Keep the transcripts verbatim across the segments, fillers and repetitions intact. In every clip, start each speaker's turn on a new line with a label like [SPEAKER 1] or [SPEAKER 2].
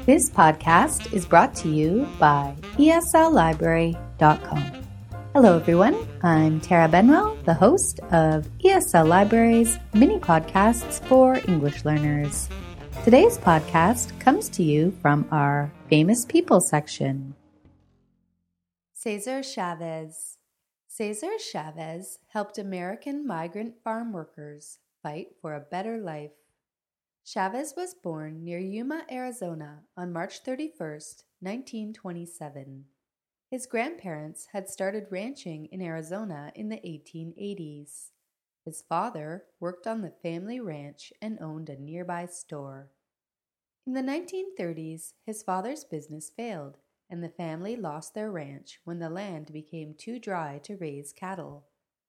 [SPEAKER 1] This podcast is brought to you by E S L library dot com. Hello everyone, I'm Tara Benwell, the host of E S L Library's mini podcasts for English learners. Today's podcast comes to you from our Famous People section. Cesar Chavez. Cesar Chavez helped American migrant farm workers fight for a better life. Chavez was born near Yuma, Arizona on March thirty-first, nineteen twenty-seven. His grandparents had started ranching in Arizona in the eighteen eighties. His father worked on the family ranch and owned a nearby store. In the nineteen thirties, his father's business failed, and the family lost their ranch when the land became too dry to raise cattle.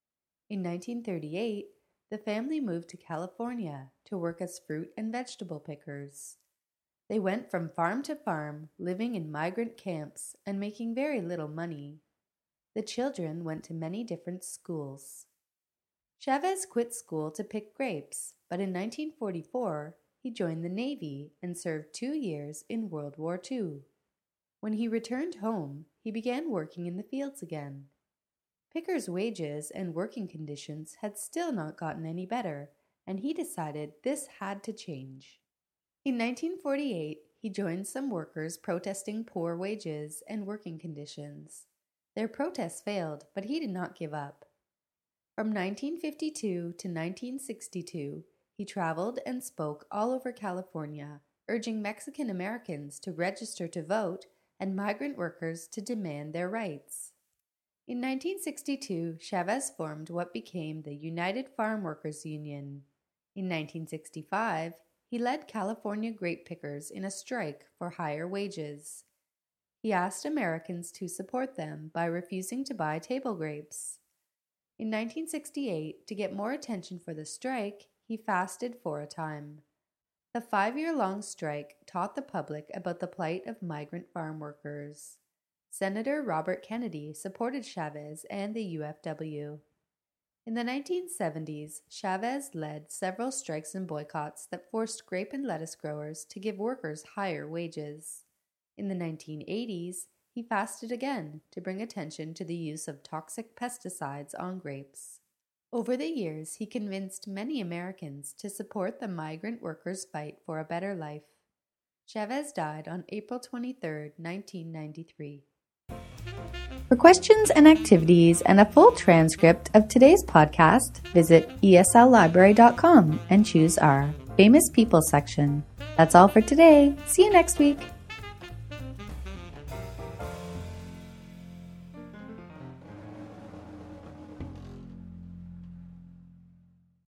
[SPEAKER 1] In nineteen thirty-eight, the family moved to California to work as fruit and vegetable pickers. They went from farm to farm, living in migrant camps and making very little money. The children went to many different schools. Chavez quit school to pick grapes, but in nineteen forty-four, he joined the Navy and served two years in World War Two. When he returned home, he began working in the fields again. Pickers' wages and working conditions had still not gotten any better, and he decided this had to change. In nineteen forty-eight, he joined some workers protesting poor wages and working conditions. Their protests failed, but he did not give up. From nineteen fifty-two to nineteen sixty-two, he traveled and spoke all over California, urging Mexican Americans to register to vote and migrant workers to demand their rights. In nineteen sixty-two, Chavez formed what became the United Farm Workers Union. In nineteen sixty-five, he led California grape pickers in a strike for higher wages. He asked Americans to support them by refusing to buy table grapes. In nineteen sixty-eight, to get more attention for the strike, he fasted for a time. The five-year-long strike taught the public about the plight of migrant farm workers. Senator Robert Kennedy supported Chavez and the U F W. In the nineteen seventies, Chavez led several strikes and boycotts that forced grape and lettuce growers to give workers higher wages. In the nineteen eighties, he fasted again to bring attention to the use of toxic pesticides on grapes. Over the years, he convinced many Americans to support the migrant workers' fight for a better life. Chavez died on April twenty-third, nineteen ninety-three. For questions and activities and a full transcript of today's podcast, visit E S L library dot com and choose our Famous People section. That's all for today. See you next week.